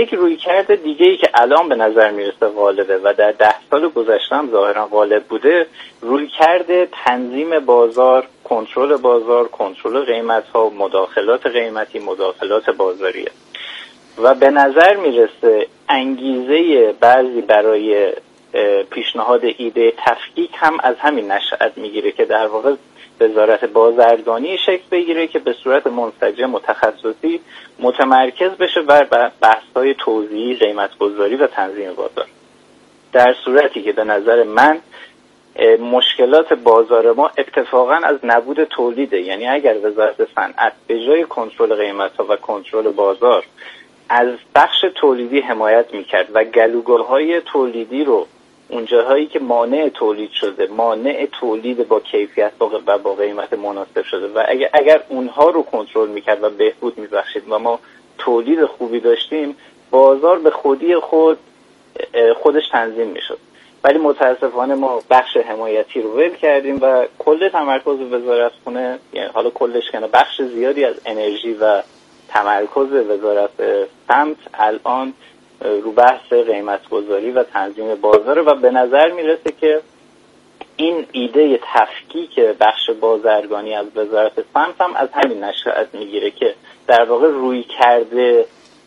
یک رویکرد دیگه‌ای که الان به نظر میرسه غالبه و در 10 سال گذشته هم ظاهرا غالب بوده، رویکرد تنظیم بازار، کنترل قیمت‌ها، مداخلات قیمتی، مداخلات بازاریه. و به نظر میرسه انگیزه بعضی برای پیشنهاد ایده تفکیک هم از همین نشأت میگیره که در واقع وزارت بازرگانی شکل بگیره که به صورت منسجم و تخصصی متمرکز بشه بر بحث‌های توزیعی، قیمت‌گذاری و تنظیم بازار. در صورتی که به نظر من مشکلات بازار ما اتفاقا از نبود تولیده. یعنی اگر وزارت صنعت به جای کنترل قیمت‌ها و کنترل بازار از بخش تولیدی حمایت میکرد و گلوگاه‌های تولیدی رو اونجاهایی که مانع تولید شده، مانع تولید با کیفیت و با قیمت مناسب شده و اگر اونها رو کنترل میکرد و بهبود میبخشید و ما تولید خوبی داشتیم، بازار به خودی خودش تنظیم میشد. ولی متاسفانه ما بخش حمایتی رو ول کردیم و کل تمرکز وزارتخونه، یعنی حالا کلش کنه، بخش زیادی از انرژی و تمرکز وزارت سمت الان رو بحث قیمت‌گذاری و تنظیم بازار و به نظر میرسه که این ایده تفکیک بخش بازرگانی از وزارت سمت هم از همین نشأت میگیره که در واقع روی کرده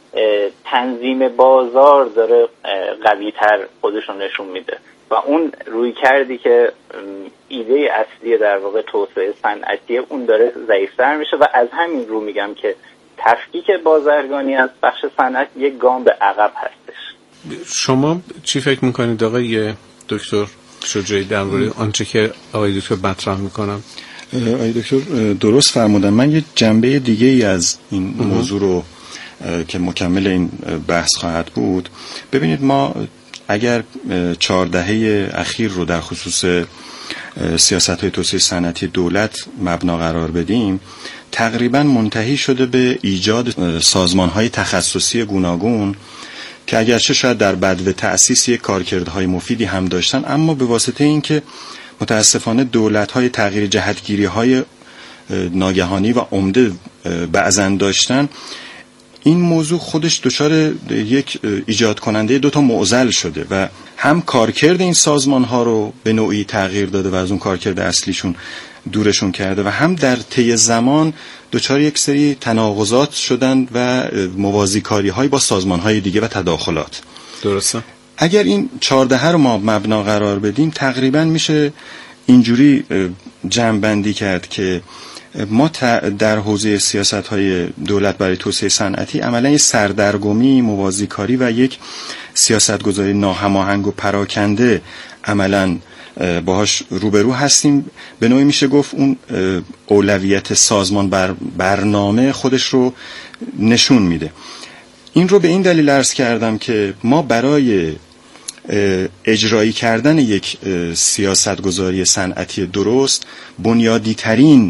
تنظیم بازار داره قوی‌تر خودشون نشون میده و اون روی کردی که ایده اصلی در واقع توسعه صنعتیه اون داره ضعیف‌تر میشه و از همین رو میگم که تفکیک بازرگانی از بخش صنعت یک گام به عقب هستش. شما چی فکر میکنید آقای دکتر شجاعی درباره آنچه که آقای دکتر مطرح میکنم؟ آقای دکتر درست فرمودن. من یه جنبه دیگه ای از این موضوع رو که مکمل این بحث خواهد بود. ببینید، ما اگر 4 دهه اخیر رو در خصوص سیاست‌های توسعه صنعتی دولت مبنا قرار بدیم، تقریبا منتهی شده به ایجاد سازمان‌های تخصصی گوناگون که اگرچه شاید در بدو تأسیس یک کارکردهای مفیدی هم داشتن، اما به واسطه اینکه متاسفانه دولت‌های تغییر جهتگیری‌های ناگهانی و عمده بعضاً داشتن، این موضوع خودش دچار یک ایجاد کننده 2 تا معضل شده و هم کارکرد این سازمان‌ها رو به نوعی تغییر داده و از اون کارکرد اصلیشون دورشون کرده و هم در طی زمان دچار یک سری تناقضات شدن و موازیکاری‌های با سازمان‌های دیگه و تداخلات. درسته. اگر این 14 رو ما مبنا قرار بدیم، تقریبا میشه اینجوری جمع‌بندی کرد که ما در حوزه سیاست‌های دولت برای توسعه صنعتی عملاً یک سردرگمی، موازیکاری و یک سیاست‌گذاری ناهماهنگ و پراکنده عملاً باهاش روبرو هستیم. به نوعی میشه گفت اون اولویت سازمان برنامه خودش رو نشون میده. این رو به این دلیل عرض کردم که ما برای اجرایی کردن یک سیاست‌گذاری صنعتی درست، بنیادی ترین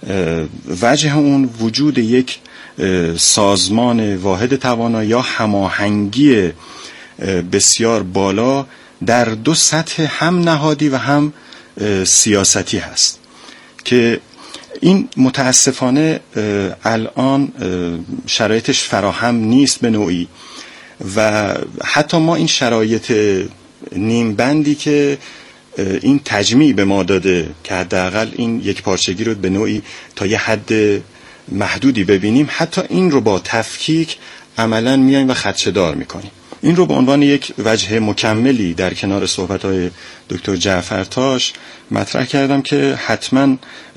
وجه اون وجود یک سازمان واحد توانا یا هماهنگی بسیار بالا در 2 سطح، هم نهادی و هم سیاستی هست که این متاسفانه الان شرایطش فراهم نیست به نوعی و حتی ما این شرایط نیمبندی که این تجمیع به ما داده که حداقل این یک پارچگی رو به نوعی تا یه حد محدودی ببینیم، حتی این رو با تفکیک عملاً میایم و خدشه‌دار میکنیم. این رو به عنوان یک وجه مکملی در کنار صحبت‌های دکتر جعفرتاش مطرح کردم که حتماً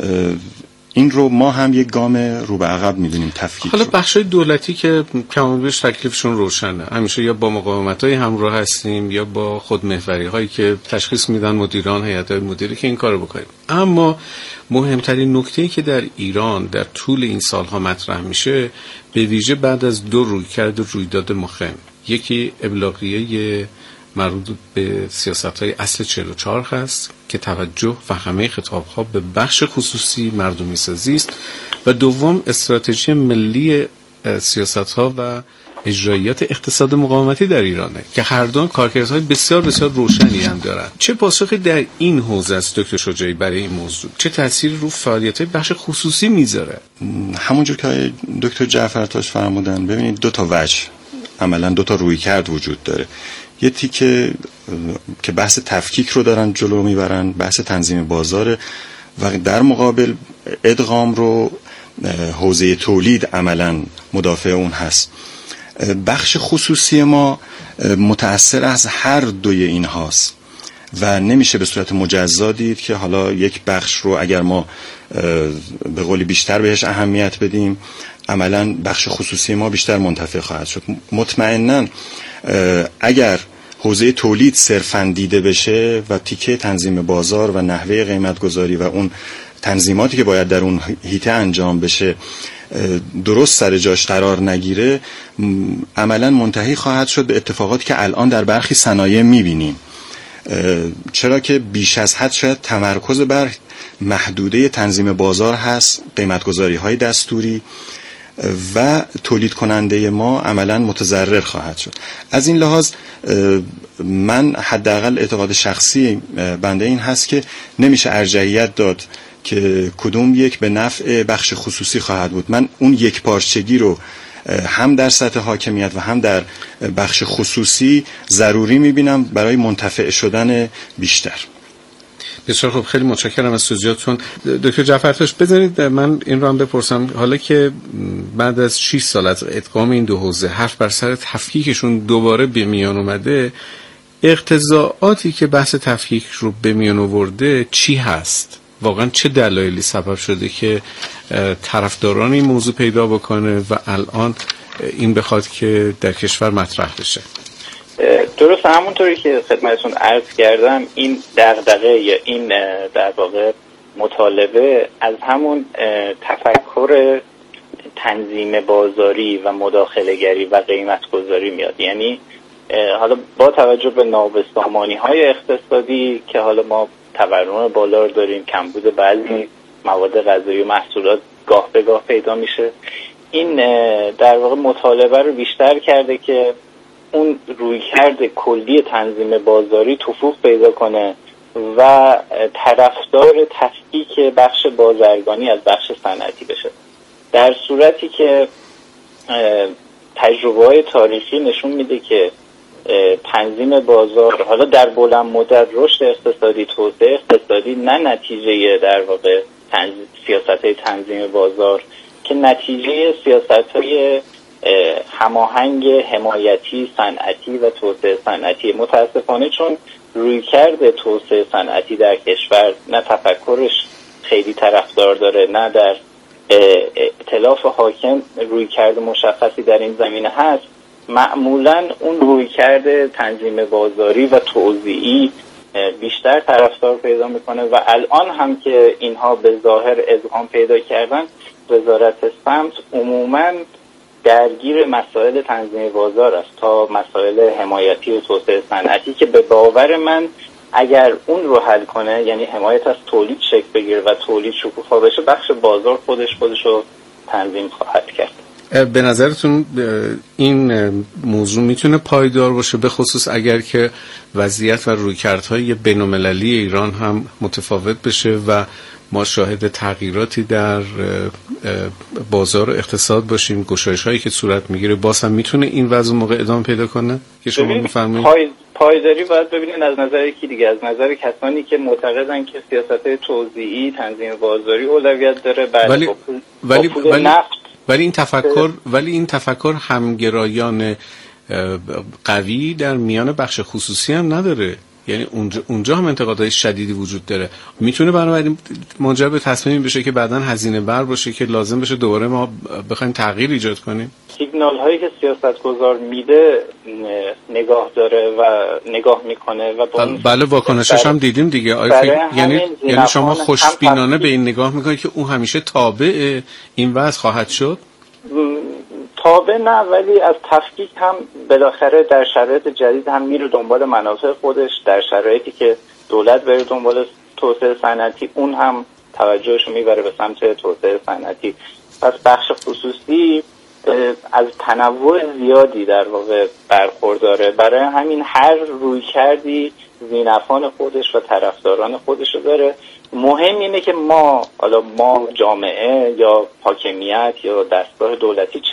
این رو ما هم یک گام رو به عقب می‌دونیم تفکیک. حالا بخشای دولتی که کمابیش تکلیفشون روشنه، همیشه یا با مقاومت‌های همراه هستیم یا با خودمحوری‌هایی که تشخیص میدن مدیران، هیئت‌های مدیره که این کارو بکنیم. اما مهمترین نکته‌ای که در ایران در طول این سالها مطرح میشه، به ویژه بعد از 2 رویکرد و رویداد مهم، یکی ابلاغیه مربوط به سیاست‌های اصل 44 هست که توجه و همه خطاب‌ها به بخش خصوصی مردمی سازی است و دوم استراتژی ملی سیاست‌ها و اجرایات اقتصاد مقاومتی در ایرانه که هر دو کارکردهای بسیار بسیار روشنی هم دارند. چه پاسخی در این حوزه است دکتر شجاعی برای این موضوع؟ چه تأثیری رو فعالیت‌های بخش خصوصی میذاره؟ همونجور که دکتر جعفرتاش فرمودن، ببینید 2 تا وجه عملا دو تا رویکرد وجود داره. یه تیکه که بحث تفکیک رو دارن جلو میبرن، بحث تنظیم بازاره، و در مقابل ادغام رو حوزه تولید عملا مدافع اون هست. بخش خصوصی ما متأثر از هر دوی این هاست و نمیشه به صورت مجزا دید که حالا یک بخش رو اگر ما به قولی بیشتر بهش اهمیت بدیم عملا بخش خصوصی ما بیشتر منتفع خواهد شد. مطمئناً اگر حوزه تولید صرفاً دیده بشه و تیکه تنظیم بازار و نحوه قیمت گذاری و اون تنظیماتی که باید در اون حیطه انجام بشه درست سر جاش قرار نگیره، عملاً منتهی خواهد شد به اتفاقاتی که الان در برخی صنایع می‌بینیم. چرا که بیش از حد شاید تمرکز بر محدوده تنظیم بازار هست، قیمت‌گذاری‌های دستوری، و تولید کننده ما عملاً متضرر خواهد شد. از این لحاظ من حداقل اعتقاد شخصی بنده این هست که نمیشه ارجحیت داد که کدوم یک به نفع بخش خصوصی خواهد بود. من اون یک پارچگی رو هم در سطح حاکمیت و هم در بخش خصوصی ضروری میبینم برای منتفع شدن بیشتر. بسیار خوب، خیلی متشکرم از توضیحاتتون. دکتر جعفرتاش، بذارید من این رو هم بپرسم، حالا که بعد از 6 سال از ادغام این دو حوزه حرف بر سر تفکیکشون دوباره به میان اومده، اقتضاعاتی که بحث تفکیک رو به میان آورده چی هست؟ واقعا چه دلایلی سبب شده که طرفداران این موضوع پیدا بکنه و الان این بخواد که در کشور مطرح بشه؟ درست همونطوری که خدمتتون عرض کردم، این دغدغه یا این در واقع مطالبه از همون تفکر تنظیم بازاری و مداخله‌گری و قیمت‌گذاری میاد. یعنی حالا با توجه به نابسامانی‌های اقتصادی که حالا ما تورم بالا داریم، کمبود بعضی مواد غذایی و محصولات گاه به گاه پیدا میشه، این در واقع مطالبه رو بیشتر کرده که اون رویکرد کلی تنظیم بازاری تفوق پیدا کنه و طرفدار تفکیک بخش بازرگانی از بخش صنعتی بشه، در صورتی که تجربه‌های تاریخی نشون میده که تنظیم بازار حالا در بلند مدت رشد اقتصادی، توسعه اقتصادی، نه نتیجه در واقع سیاست‌های تنظیم بازار که نتیجه سیاست‌های هماهنگ حمایتی صنعتی و توسعه صنعتی. متاسفانه چون رویکرد توسعه صنعتی در کشور نه تفکرش خیلی طرفدار داره، نه در ائتلاف حاکم رویکرد مشخصی در این زمینه هست، معمولاً اون رویکرد تنظیم بازاری و توزیعی بیشتر طرفدار پیدا میکنه و الان هم که اینها به ظاهر ادغام پیدا کردن، وزارت سمت عموماً درگیر مسائل تنظیم بازار است تا مسائل حمایتی و توسعه صنعتی که به باور من اگر اون رو حل کنه، یعنی حمایت از تولید شکل بگیره و تولید شکوفا بشه، بخش بازار خودش رو تنظیم خواهد کرد. به نظرتون این موضوع میتونه پایدار باشه، به خصوص اگر که وضعیت و رویکردهای بین‌المللی ایران هم متفاوت بشه و ما شاهد تغییراتی در بازار و اقتصاد باشیم، گشایش هایی که صورت میگیره، باز هم میتونه این وضع موقع ادامه پیدا کنه که شما میفرمایید؟ پایداری باید ببینید از نظر کی دیگه، از نظر کسانی که معتقدن که سیاست توزیعی تنظیم بازاری اولویت داره، ولی این تفکر همگرایان قوی در میان بخش خصوصی هم نداره. یعنی اونجا هم انتقادهای شدیدی وجود داره. میتونه بنابراین منجر به تصمیم بشه که بعداً هزینه بر باشه که لازم بشه دوباره ما بخوایم تغییر ایجاد کنیم. سیگنال هایی که سیاستگزار میده نگاه داره و نگاه میکنه و بله واکنشش هم دیدیم دیگه. یعنی شما خوشبینانه به این نگاه میکنید که اون همیشه تابع این وضع خواهد شد؟ تابع نه، ولی از تفکیک هم بالاخره در شرایط جدید هم میره دنبال منافع خودش، در شرایطی که دولت بره دنبال توسعه صنعتی اون هم توجهش میبره به سمت توسعه صنعتی. پس بخش خصوصی از تنوع زیادی در واقع برخورداره، برای همین هر رویکردی ذینفعان خودش و طرفداران خودش داره. مهم اینه که ما جامعه یا حاکمیت یا دستگاه دولتی چه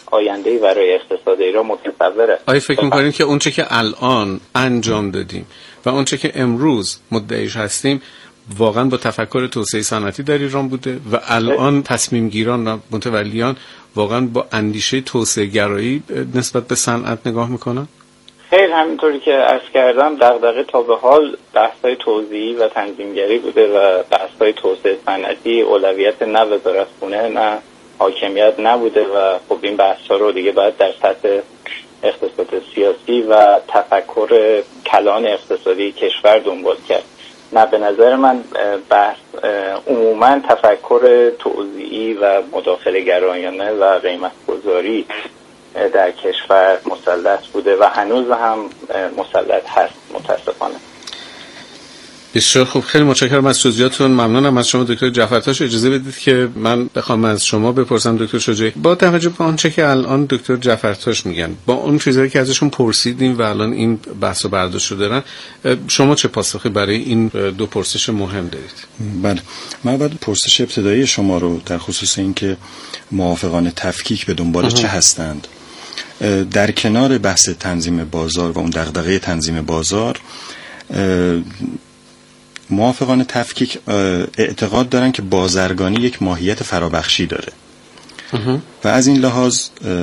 آینده‌ای برای اقتصاد ایران متصوره. آیا فکر می‌کنید که اونچه که الان انجام دادیم و اونچه که امروز مدعیش هستیم واقعا با تفکر توسعه صنعتی در ایران بوده و الان تصمیم گیران و متولیان واقعا با اندیشه توسعه گرایی نسبت به صنعت نگاه میکنن؟ خیر، همینطوری که عرض کردم دغدغه تا به حال بحث‌های توزیعی و تنظیمگری بوده و بحث‌های توسعه صنعتی اولویت نه وزارتخونه نه حاکمیت نبوده و خب این بحث‌ها رو دیگه باید در سطح اقتصاد سیاسی و تفکر کلان اقتصادی کشور دنبال کرد. نه، به نظر من بحث عموما تفکر توزیعی و مداخله گرایانه و قیمت گذاری در کشور مسلط بوده و هنوز هم مسلط هست متاسفانه. بسیار خوب، خیلی متشکرم از توضیحاتتون. ممنونم از شما دکتر جعفرتاش. اجازه بدید که من بخوام از شما بپرسم دکتر شجاعی، با توجه به آنچه که الان دکتر جعفرتاش میگن، با اون چیزایی که ازشون پرسیدیم و الان این بحث و برداشت رو دارن، شما چه پاسخی برای این دو پرسش مهم دارید؟ بله، من بعد پرسش ابتدایی شما رو در خصوص این که موافقان تفکیک به دنبال چه هستند، در کنار بحث تنظیم بازار و اون دغدغه تنظیم بازار، موافقان تفکیک اعتقاد دارن که بازرگانی یک ماهیت فرابخشی داره و از این لحاظ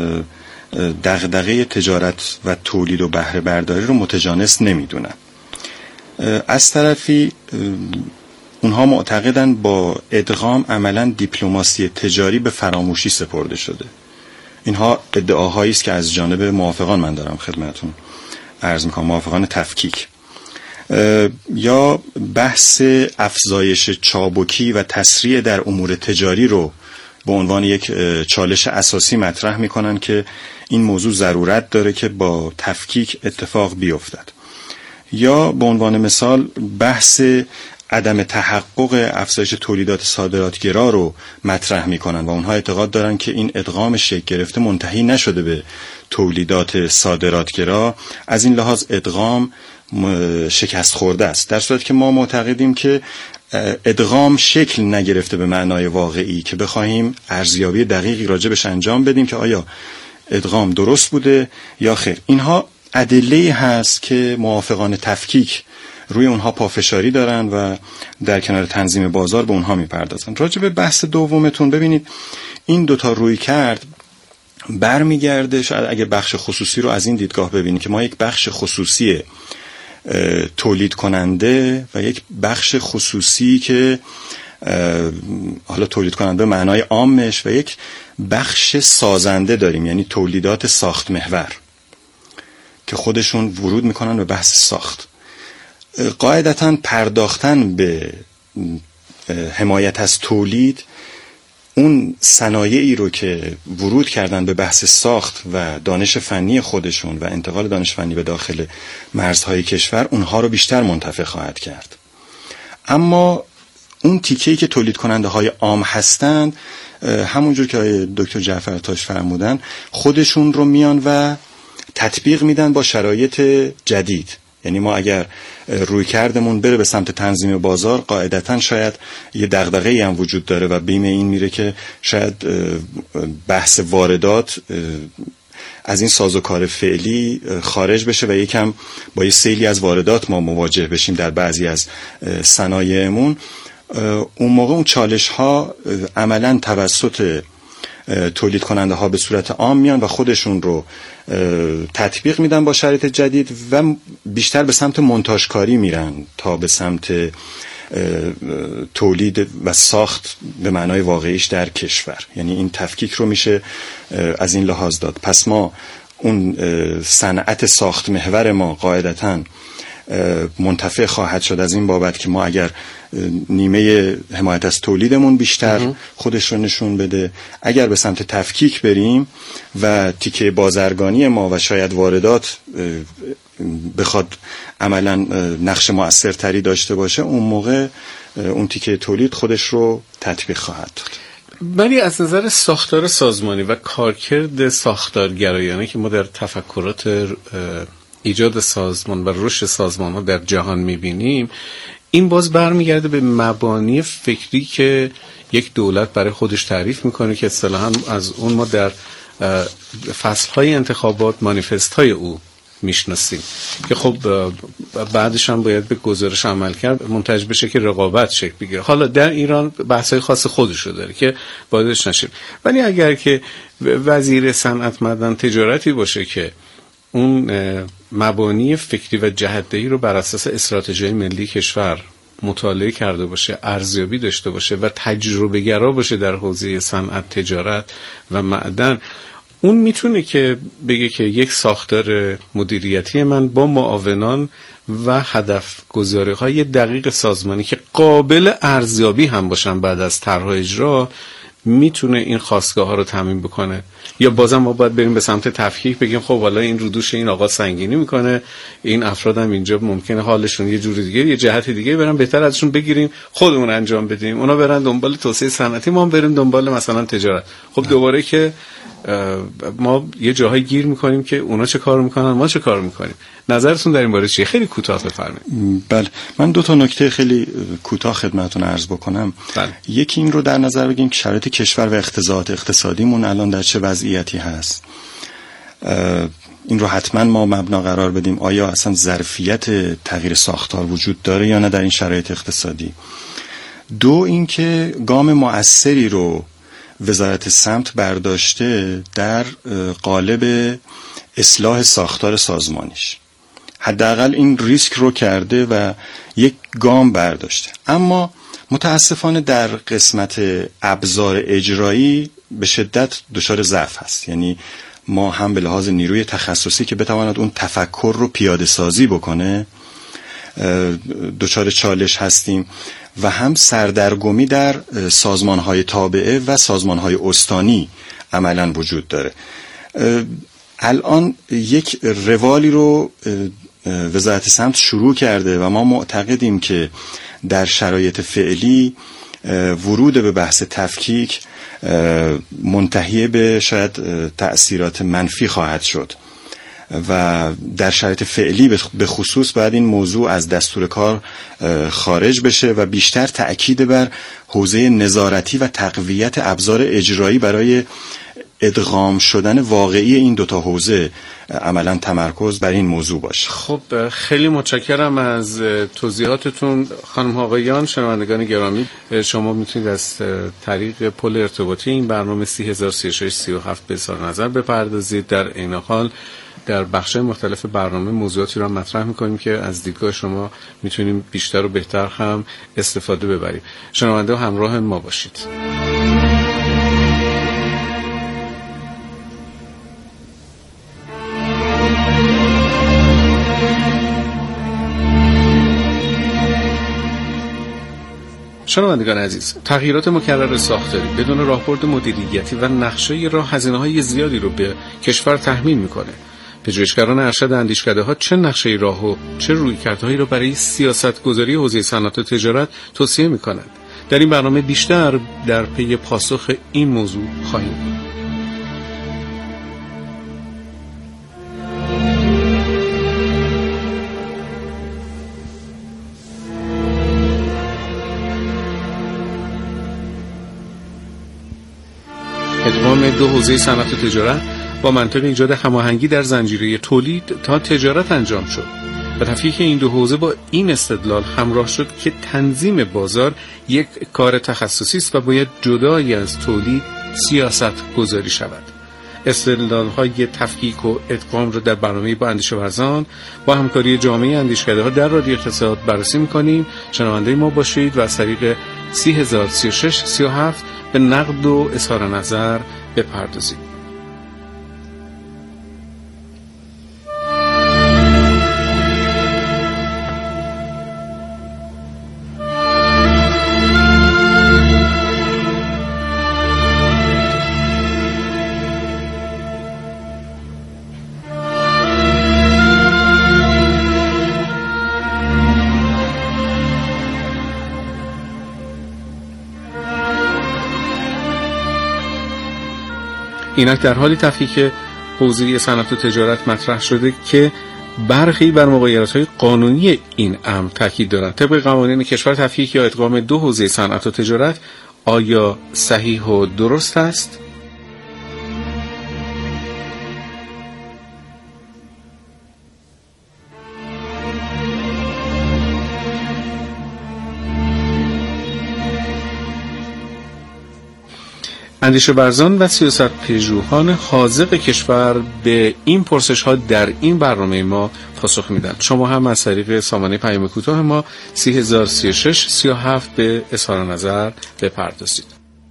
دغدغه تجارت و تولید و بهره برداری رو متجانس نمیدونن. از طرفی اونها معتقدن با ادغام عملاً دیپلماسی تجاری به فراموشی سپرده شده. اینها ادعاهایی است که از جانب موافقان من دارم خدمتتون عرض میکنم، موافقان تفکیک. یا بحث افزایش چابکی و تسریع در امور تجاری رو به عنوان یک چالش اساسی مطرح میکنن که این موضوع ضرورت داره که با تفکیک اتفاق بیفتد. یا به عنوان مثال بحث عدم تحقق افزایش تولیدات صادراتگرا رو مطرح میکنن و اونها اعتقاد دارن که این ادغام شکل گرفته منتهی نشده به تولیدات صادراتگرا، از این لحاظ ادغام شکست خورده است، در صورتی که ما معتقدیم که ادغام شکل نگرفته به معنای واقعی که بخواهیم ارزیابی دقیقی راجبش انجام بدیم که آیا ادغام درست بوده یا خیر. اینها ادله‌ای هست که موافقان تفکیک روی اونها پافشاری دارن و در کنار تنظیم بازار به اونها میپردازن. راجع به بحث دومتون، ببینید این دوتا روی کرد برمیگرده، شاید اگه بخش خصوصی رو از این دیدگاه ببینید که ما یک بخش خصوصی تولید کننده و یک بخش خصوصی که حالا تولید کننده معنای عامش و یک بخش سازنده داریم، یعنی تولیدات ساخت محور که خودشون ورود میکنن به بحث ساخت. قاعدتاً پرداختن به حمایت از تولید اون صنایعی رو که ورود کردن به بحث ساخت و دانش فنی خودشون و انتقال دانش فنی به داخل مرزهای کشور، اونها رو بیشتر منتفع خواهد کرد. اما اون تیکه‌ای که تولید کننده های عام هستند، همونجور که دکتر جعفرتاش فرمودن، خودشون رو میان و تطبیق میدن با شرایط جدید. یعنی ما اگر روی کردمون بره به سمت تنظیم بازار، قاعدتاً شاید یه دغدغه‌ای هم وجود داره و بیم این میره که شاید بحث واردات از این سازوکار فعلی خارج بشه و یکم با یه سیلی از واردات ما مواجه بشیم در بعضی از صنایعمون. اون موقع اون چالش ها عملاً توسط تولید کننده ها به صورت عام میان و خودشون رو تطبیق میدن با شرایط جدید و بیشتر به سمت مونتاژکاری میرن تا به سمت تولید و ساخت به معنای واقعیش در کشور. یعنی این تفکیک رو میشه از این لحاظ داد. پس ما اون صنعت ساخت محور ما قاعدتاً منتفع خواهد شد از این بابت که ما اگر نیمه حمایت از تولیدمون بیشتر خودش رو نشون بده، اگر به سمت تفکیک بریم و تیکه بازرگانی ما و شاید واردات بخواد عملا نقش مؤثرتری داشته باشه، اون موقع اون تیکه تولید خودش رو تطبیق خواهد داد. ولی از نظر ساختار سازمانی و کارکرد ساختارگرایانه که ما در تفکرات ایجاد سازمان و رشد سازمان ها در جهان میبینیم، این باز برمیگرده به مبانی فکری که یک دولت برای خودش تعریف میکنه که اصطلاحاً از اون ما در فصل‌های انتخابات مانیفست‌های او میشناسیم که خب بعدش هم باید به گزارش عمل کرد منتج بشه که رقابت شکل بگیره. حالا در ایران بحث‌های خاص خودشو داره که بایدش نشیم، ولی اگر که وزیر صنعت معدن تجارتی باشه که اون مبانی فکری و جهت‌دهی رو بر اساس استراتژی ملی کشور مطالعه کرده باشه، ارزیابی داشته باشه و تجربه گرا باشه در حوزه صنعت، تجارت و معدن، اون میتونه که بگه که یک ساختار مدیریتی من با معاونان و هدف گذاری‌های دقیق سازمانی که قابل ارزیابی هم باشن بعد از طرح اجرا میتونه این خواستگاه ها رو تامین بکنه. یا بازم ما باید بریم به سمت تفکیک، بگیم خب والا این رو دوش این آقا سنگینی میکنه، این افراد هم اینجا ممکنه حالشون یه جور دیگه، یه جهت دیگه برن، بهتر ازشون بگیریم خودمون انجام بدیم، اونا برن دنبال توسعه صنعتی، ما هم بریم دنبال مثلا تجارت. خب دوباره که ما یه جاهای گیر میکنیم که اونا چه کار میکنن، ما چه کار میکنیم. نظرتون در این باره چیه؟ خیلی کوتاه بفرمایید. بله، من دو تا نکته خیلی کوتاه خدمتتون عرض بکنم. بله. یکی این رو در نظر بگیم که شرایط کشور و اقتصاد اقتصادیمون الان در چه وضعیتی هست. این رو حتما ما مبنا قرار بدیم، آیا اصلا ظرفیت تغییر ساختار وجود داره یا نه در این شرایط اقتصادی. دو، اینکه گام مؤثری رو وزارت سمت برداشته در قالب اصلاح ساختار سازمانیش. حداقل این ریسک رو کرده و یک گام برداشته، اما متاسفانه در قسمت ابزار اجرایی به شدت دچار ضعف هست. یعنی ما هم به لحاظ نیروی تخصصی که بتواند اون تفکر رو پیاده سازی بکنه دچار چالش هستیم و هم سردرگمی در سازمان‌های تابعه و سازمان‌های استانی عملاً وجود داره. الان یک روالی رو وزارت سمت شروع کرده و ما معتقدیم که در شرایط فعلی ورود به بحث تفکیک منتهی به شاید تأثیرات منفی خواهد شد و در شرایط فعلی به خصوص باید این موضوع از دستور کار خارج بشه و بیشتر تأکید بر حوزه نظارتی و تقویت ابزار اجرایی برای ادغام شدن واقعی این دوتا حوزه عملا تمرکز بر این موضوع باشه. خب خیلی متشکرم از توضیحاتتون خانم آقایان. شنوندگان گرامی، شما میتونید از طریق پل ارتباطی این برنامه 303637 به اظهار نظر بپردازید. در این حال در بخش مختلف برنامه موضوعاتی را مطرح میکنیم که از دیدگاه شما میتونیم بیشتر و بهتر هم استفاده ببریم. شنونده همراه ما باشید. شنوندگان عزیز، تغییرات مکرر ساختاری بدون راهبرد مدیریتی و نقشه راه هزینه‌های زیادی رو به کشور تحمیل میکنه. پژوهشگران ارشد اندیشکده‌ها چه نقشه راه و چه رویکردهایی رو برای سیاست‌گذاری حوزه صنعت و تجارت توصیه میکنند؟ در این برنامه بیشتر در پی پاسخ این موضوع خواهیم بود. ادغام دو حوزه صنعت و تجارت با منطق ایجاد هماهنگی در زنجیره تولید تا تجارت انجام شد و تفکیک این دو حوزه با این استدلال همراه شد که تنظیم بازار یک کار تخصصی است و باید جدای از تولید سیاست گذاری شود. استدلال‌های تفکیک و ادغام را در برنامه با اندیشه ورزان با همکاری جامعه اندیشکده‌ها در رادیو اقتصاد بررسی می‌کنیم. شنونده ما باشید و از طریق 303637 به نقد و اظهار نظر بپردازید. اینک در حالی تفکیک حوزه صنعت و تجارت مطرح شده که برخی بر مغایرت‌های قانونی این امر تاکید دارند. طبق قوانین کشور تفکیک یا ادغام دو حوزه صنعت و تجارت آیا صحیح و درست است؟ اندیشه ورزان و سیاست‌پژوهان حاذق کشور به این پرسش‌ها در این برنامه ما پاسخ میدن. شما هم از طریق سامانه پیام کوتاه ما 3036 37 به اظهار نظر بپردازید.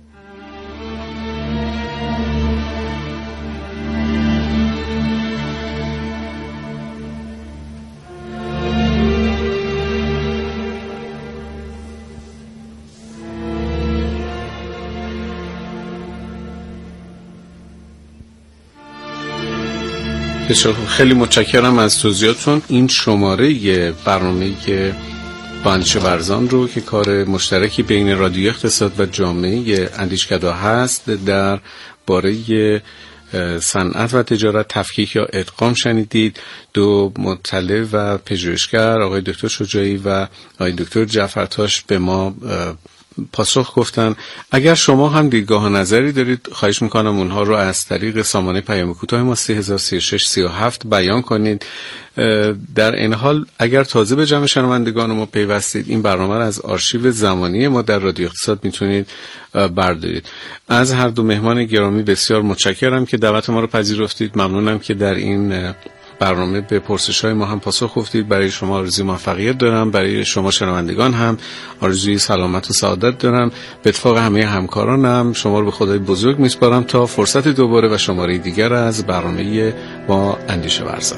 خیلی متشکرم از توضیحاتتون. این شماره برنامه با اندیشه ورزان رو که کار مشترکی بین رادیو اقتصاد و جامعه اندیشکده هست در باره صنعت و تجارت تفکیک یا ادغام شنیدید. دو مطلع و پژوهشگر آقای دکتر شجاعی و آقای دکتر جعفرتاش به ما پاسخ گفتن. اگر شما هم دیدگاه و نظری دارید خواهش میکنم اونها رو از طریق سامانه پیام کوتاه ما 3036 37 بیان کنید. در این حال اگر تازه به جمع شنوندگان ما پیوستید، این برنامه رو از آرشیو زمانی ما در رادیو اقتصاد میتونید بردارید. از هر دو مهمان گرامی بسیار متشکرم که دعوت ما رو پذیرفتید. ممنونم که در این برنامه به پرسش‌های ما هم پاسخ گفتید. برای شما آرزوی موفقیت دارم، برای شما شنوندگان هم آرزوی سلامت و سعادت دارم. به اتفاق همه همکارانم شما رو به خدای بزرگ میسپارم تا فرصت دوباره و شماره دیگر از برنامه با اندیشه ورزان.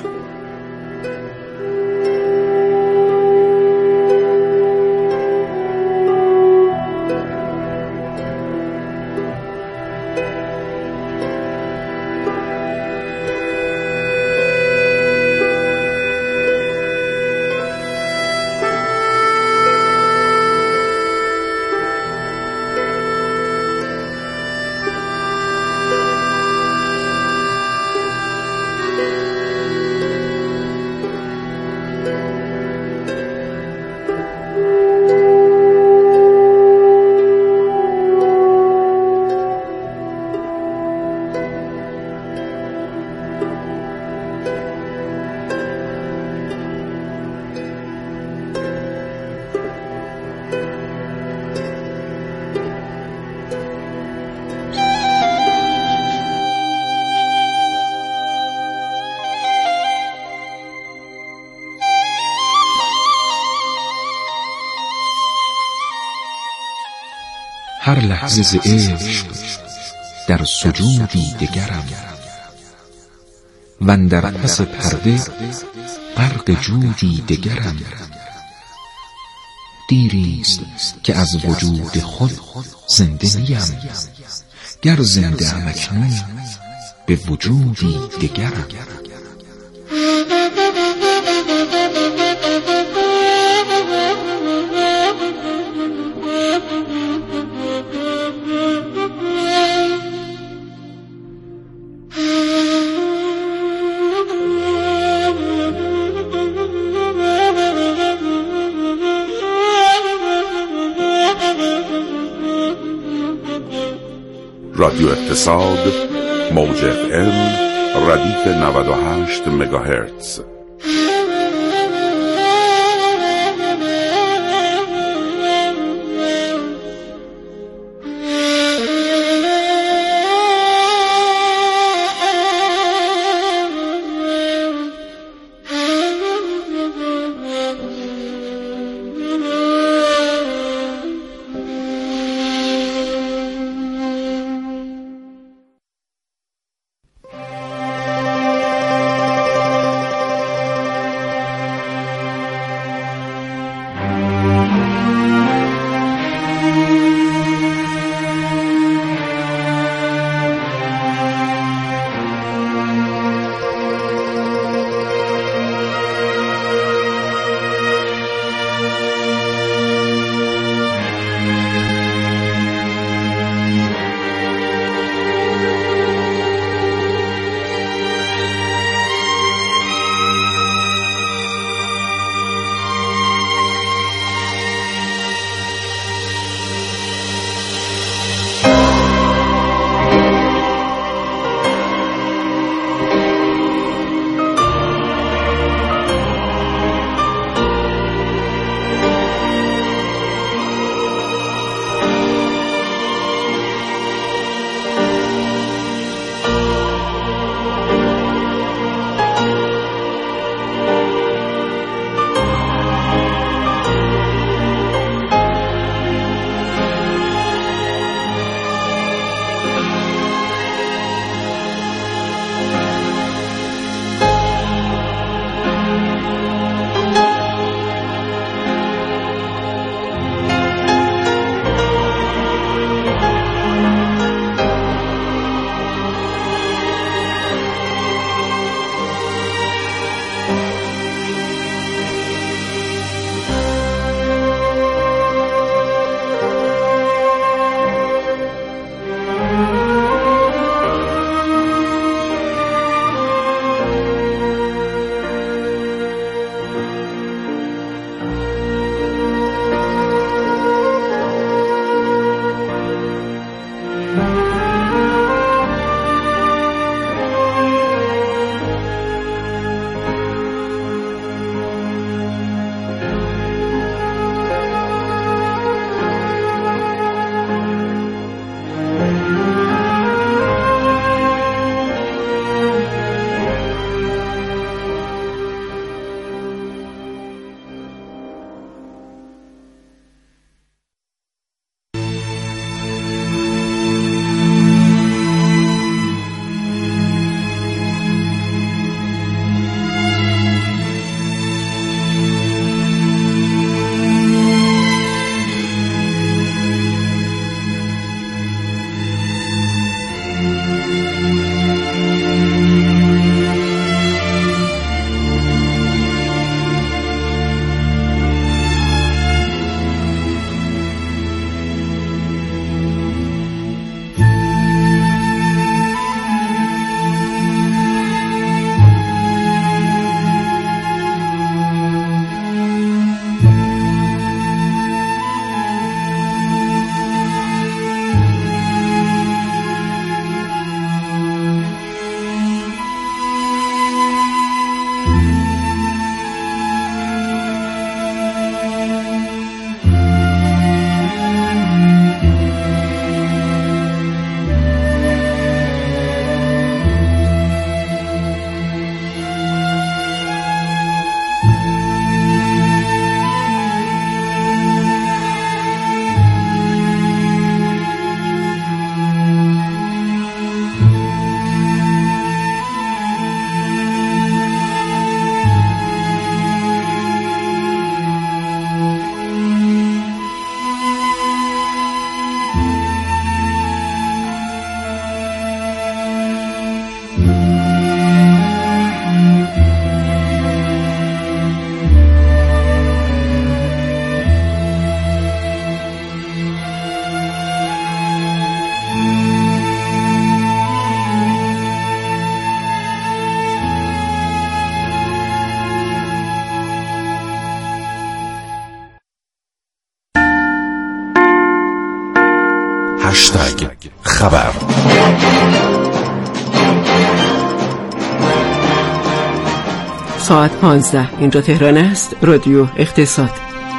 هر لحظه ز عشق در سجودی دگرم، وندر پس پرده غرق جودی دگرم. دیریست که از وجود خود زنده نیم، گر زنده ام اکنون به وجودی دگرم. رادیو اقتصاد، موج FM، ردیف 98 مگاهرتز. خبر. ساعت 15 اینجا تهران است. رادیو اقتصاد.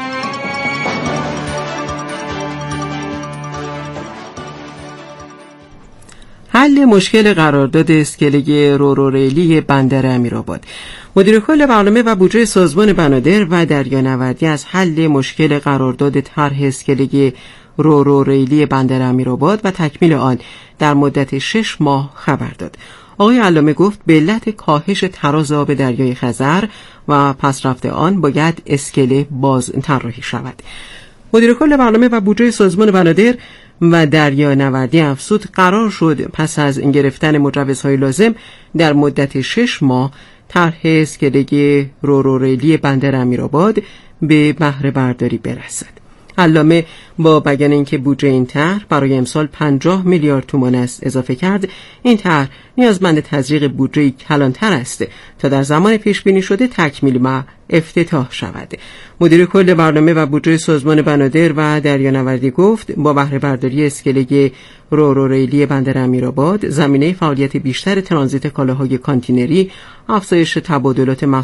حل مشکل قرارداد اسکله رورو ریلی بندر امیرآباد. مدیر کل برنامه و بودجه سازمان بنادر و دریانوردی از حل مشکل قرارداد طرح اسکله رورو ریلی بندر امیرآباد و تکمیل آن در مدت 6 ماه خبر داد. آقای علامه گفت به علت کاهش تراز آب دریای خزر و پسرفت آن باید اسکله باز طراحی شود. مدیر کل برنامه و بودجه سازمان بنادر و دریانوردی افزود قرار شد پس از گرفتن مجوزهای لازم در مدت 6 ماه طرح اسکله رورو ریلی بندر امیرآباد به بهره برداری برسد. علامه با بیان اینکه بودجه این طرح برای امسال 50 میلیارد تومان است اضافه کرد، این طرح نیازمند تزریق بودجه کلانتر است تا در زمان پیش بینی شده تکمیل و افتتاح شود. مدیر کل برنامه و بودجه سازمان بنادر و دریانوردی گفت با بهره برداری اسکله رورو ریلی بندر امیرآباد زمینه فعالیت بیشتر ترانزیت کالاهای کانتینری، افزایش تبادلات